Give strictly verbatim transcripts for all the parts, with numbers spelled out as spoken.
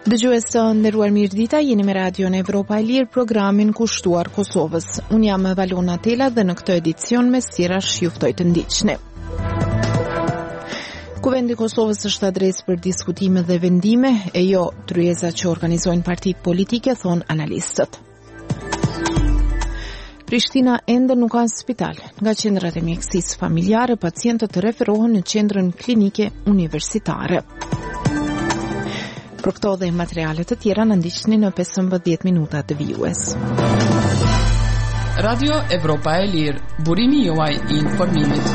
Dëgjues të nderuar, mirëdita, jeni me Radion Evropa e Lirë, programin kushtuar Kosovës. Unë jam Valona Tela dhe në këtë edicion me sqirash ju ftoj të ndiqni. Kuvendi i Kosovës është adresë për diskutime dhe vendime, e jo tryeza që organizojnë partitë politike, thon analistët. Prishtina ende nuk ka spital. Nga qendrat e mjekësisë familjare, pacientët referohen në qendrën klinike universitare. Për këto dhe materialet të tjera në ndiqni në pesëmbëdhjetë minuta të vijues. Radio Evropa e Lirë, burimi juaj i informimit.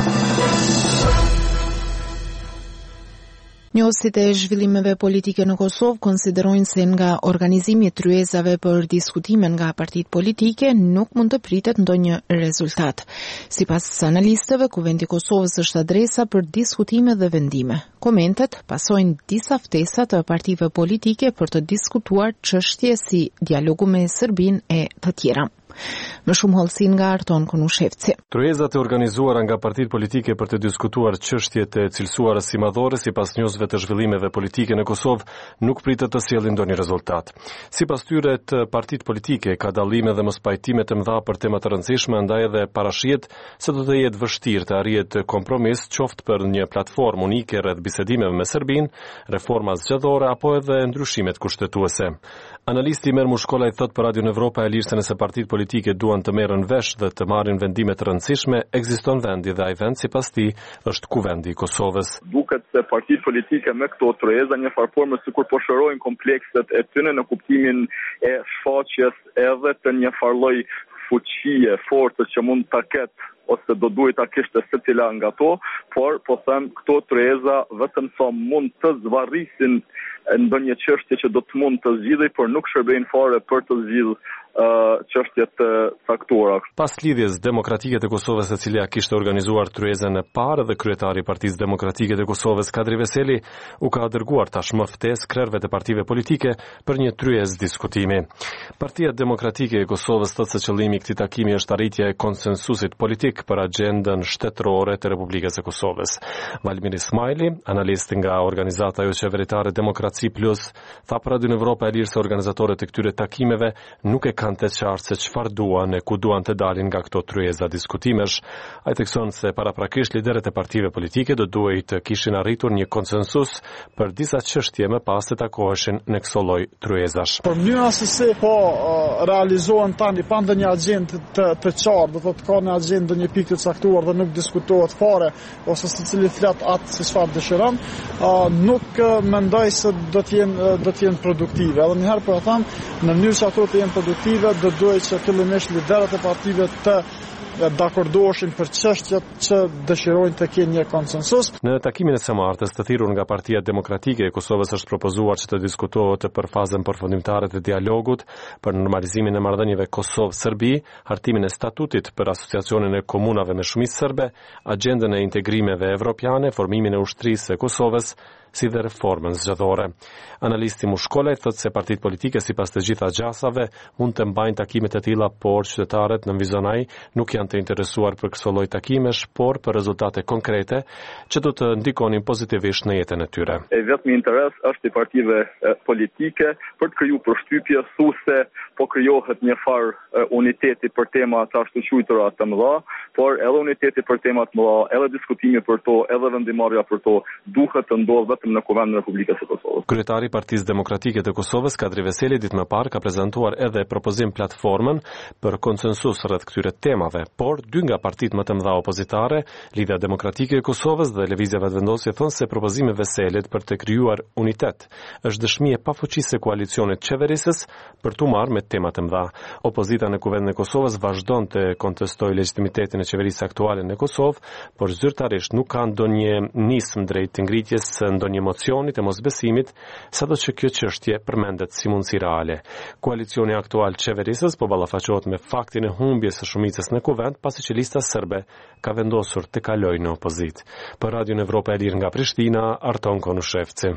Njohësit e zhvillimeve politike në Kosovë konsiderojnë se nga organizimi i tryezave për diskutime nga partitë politike nuk mund të pritet ndonjë rezultat. Sipas analistëve, Kuvendi i Kosovës është adresa për diskutime dhe vendime. Komentet pasojnë disa ftesa të partive politike për të diskutuar çështje si dialogu me Serbinë e të tjera. Më shumë hollësin nga Arton Konushevci. Tryezat e organizuara nga partitë politike për të diskutuar çështjet e cilësuara si madhore sipas njohësve të zhvillimeve politike në Kosovë nuk pritet të sjellin ndonjë rezultat. Sipas tyre, të partitë politike ka dallime dhe mospajtime të mëdha për tema të rëndësishme, ndaj edhe parashihet se do të jetë vështirë të arrihet kompromis, qoftë për një platformë unike rreth bisedimeve me Serbinë, reforma zgjedhore apo edhe ndryshimet kushtetuese. Analisti Imer Mushkolaj thot për Radion Evropa e Lirë se nëse partitë politike duan të merren vesh dhe të marrin vendime të rëndësishme, ekziston vendi dhe ai vend sipas tij është Kuvendi i Kosovës. Duket se partitë politike me këto tryeza një farë forme sikur po shërojnë komplekset e tyre në kuptimin e shfaqjes edhe të një farë lloj fuqie, force që mund ta ketë ose do duhet ta kishte secila nga to, por po them këto tryeza vetëm sa mund të zvarrisin ndonjë çështje që do të mund të zgjidhej, por nuk shërbejnë fare për të zgjidhur çështje të caktuara. Pas lidhjes demokratike të Kosovës, e cila kishte organizuar tryezën e parë, dhe kryetari i Partisë Demokratike të Kosovës, Kadri Veseli, u ka dërguar tashmë ftesë krerëve të partive politike për një tryezë diskutimi. Partia Demokratike e Kosovës thotë se qëllimi i këtij takimi është arritja e konsensusit politik për agjendën shtetërore të Republikës së Kosovës. Valmir Ismaili, analist nga organizata jo qeveritare Demokraci Plus, tha për Radion Evropa e Lirë se organizatorët e këtyre takimeve nuk e kanë të qartë se çfarë duan e ku duan të dalin nga këto tryeza diskutimesh. Ai thekson se paraprakisht liderët e partive politike do duhet të kishin arritur një konsensus për disa çështje më pas të takoheshin në këso lloj tryezash. Për mënyra se si po uh, realizohen tani pa ndonjë agjendë të, të qartë, do të ka një agjendë një pikë të caktuar dhe nuk diskutohet fare ose secili flet atë se çfarë dëshiron, uh, nuk uh, mendoj se do të jenë uh, do të jenë produktive. Edhe një herë po e them, në mënyrë që ato të jenë produktive do duhet që fillimisht liderët e partive të dakordoheshin për çështjet që dëshirojnë të kenë një konsensus. Në takimin e së martës të thirrur nga Partia Demokratike e Kosovës është propozuar që të diskutohet për fazën përfundimtare të dialogut për normalizimin e marrëdhënieve Kosovë-Serbi, hartimin e statutit për asociacionin e komunave me shumicë serbe, agjendën e integrimeve evropiane, formimin e ushtrisë së Kosovës, si dhe reformën zgjedhore. Analisti Mushkolaj thotë se partitë politike sipas të gjitha gjasave mund të mbajnë takime të tilla, por qytetarët në vizon ai nuk janë të interesuar për këso lloj takimesh, por për rezultate konkrete që do të ndikonin pozitivisht në jetën e tyre. E vetmi interes është i partive politike për të krijuar përshtypje thuse po krijohet një farë uniteti për tema të ashtu quajtura të mëdha, por edhe uniteti për tema të mëdha, edhe diskutimi për to, edhe vendimarrja për to duhet të ndodhë në Kuvendin e Republikës së Kosovës. Kryetari i Partisë Demokratike të Kosovës, Kadri Veseli, ditë më parë ka prezantuar edhe propozim platformën për konsensus rreth këtyre temave, por dy nga partitë më të mëdha opozitare, Lidhja Demokratike e Kosovës dhe Lëvizja Vetëvendosje, thonë se propozimi i Veselit për të krijuar unitet është dëshmi e pafuqisë së koalicionit qeverisës për të marrë me tema të mëdha. Opozita në Kuvendin e Kosovës vazhdon të kontestojë legitimitetin e qeverisë aktuale në Kosovë, por zyrtarisht nuk ka ndonjë nismë drejt ngritjes së ndonjë emocionit e mosbesimit, sado që kjo çështje përmendet si mundësi reale. Koalicioni aktual qeverisës po ballafaqohet me faktin e humbjes së shumicës në kuvend, pasi që lista serbe ka vendosur të kalojë në opozit. Për Radion Evropa e Lirë nga Prishtina, Arton Konushevci.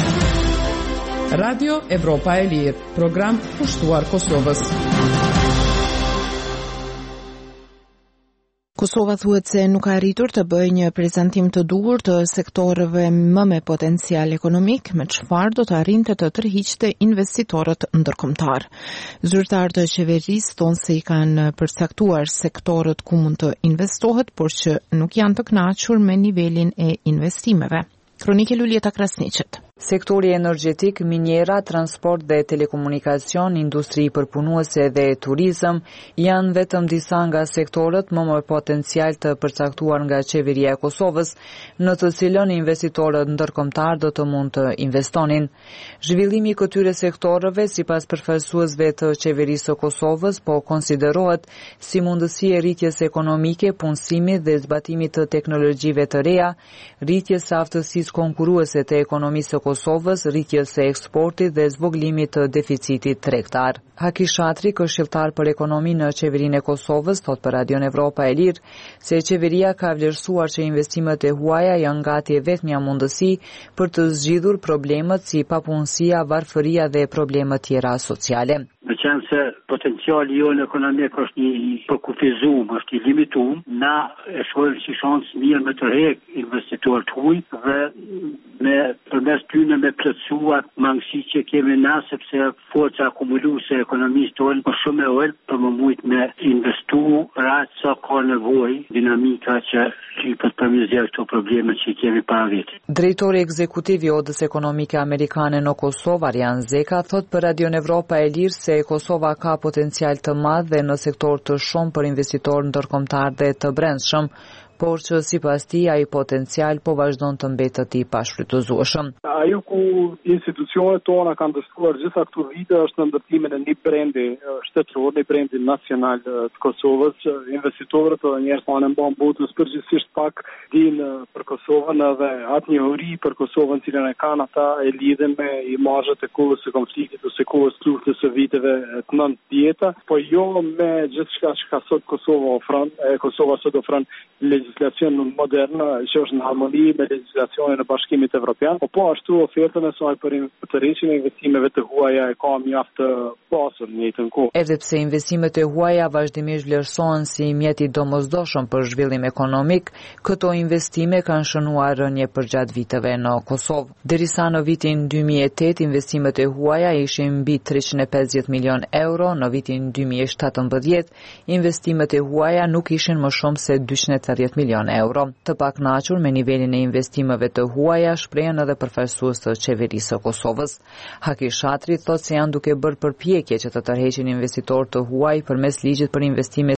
Radio Evropa e Lirë, program kushtuar Kosovës. Kosova thuhet se nuk ka arritur të bëjë një prezantim të duhur të sektorëve më me potencial ekonomik, me çfarë do të arrinte të tërhiqte investitorët ndërkombëtar. Zyrtarët e qeverisë thonë se i kanë përcaktuar sektorët ku mund të investohet, por që nuk janë të kënaqur me nivelin e investimeve. Kronike Lulieta Krasniqet. Sektori energjetik, minjera, transport dhe telekomunikacion, industri përpunuese dhe turizëm janë vetëm disa nga sektorët më me potencial të përcaktuar nga qeveria e Kosovës, në të cilën investitorët ndërkombëtar do të mund të investonin. Zhvillimi i këtyre sektorëve, sipas përfaqësuesve të qeverisë së Kosovës, po konsiderohet si mundësi e rritjes ekonomike, punësimit dhe zbatimit të teknologjive të reja, rritjes së aftësisë konkurruese të ekonomisë Kosovës, rritjes së eksportit dhe zvogëlimit të deficitit tregtar. Haki Shatri, këshilltar për ekonomi në qeverinë e Kosovës, thot për Radion Evropa e Lirë se qeveria ka vlerësuar që investimet e huaja janë gati e vetmja mundësi për të zgjidhur problemet si papunësia, varfëria dhe problemet tjera sociale. Me qenë se potenciali jonë ekonomik është një përkufizum, është i limitum, na e shohim si shans mirë me të rrek investitorët huaj dhe me përmes tyre me plotësuar mangësitë që kemi na, sepse forca akumuluese e ekonomisë tonë është shumë e ulët për më shumë me investu rreth sa ka nevojë, dinamika që shqipet për me zgjedhë këto probleme që kemi para vetë. Drejtori ekzekutiv i Odës Ekonomike Amerikane në Kosovë, Arjan Zeka, thot për Radion Evropa e Lirë se Kosova ka potencial të madh dhe në sektor të shumë për investitorë ndërkombëtar dhe të brendshëm, por që sipas tij ai potencial po vazhdon të mbetet i pashfrytëzueshëm. Ajo ku institucionet tona kanë dështuar gjitha këto vite është në ndërtimin e një brendi shtetëror, një brendi nacional të Kosovës. Investitorët dhe njerëzit që mban botës përgjithsisht pak dinë për Kosovën edhe atë njohuri për Kosovën që e kanë ata e lidhen me imazhet e kohës së konfliktit ose kohës luftës së viteve të nëntëdhjetë, po jo me gjithçka që ka sot Kosova ofron, e Kosova sot ofron legjislacion modern që është në harmoni me legjislacionin e Bashkimit Evropian, po po ashtu ofertën e saj për të rritjen e investimeve të huaja e ka mjaft të pasur në njëjtën kohë. Edhe pse investimet e huaja vazhdimisht vlerësohen si mjet i domosdoshëm për zhvillim ekonomik, këto investime kanë shënuar rënje përgjatë viteve në Kosovë. Derisa në vitin dy mijë e tetë investimet e huaja ishin mbi treqind e pesëdhjetë milion euro, në vitin dy mijë e shtatëmbëdhjetë investimet e huaja nuk ishin më shumë se dyqind e tridhjetë milion euro. Të pakënaqur me nivelin e investimeve të huaja shprehen edhe përfaqësues të qeverisë së Kosovës. Haki Shatri thotë se janë duke bërë përpjekje që të tërheqin investitorë të huaj përmes ligjit për investime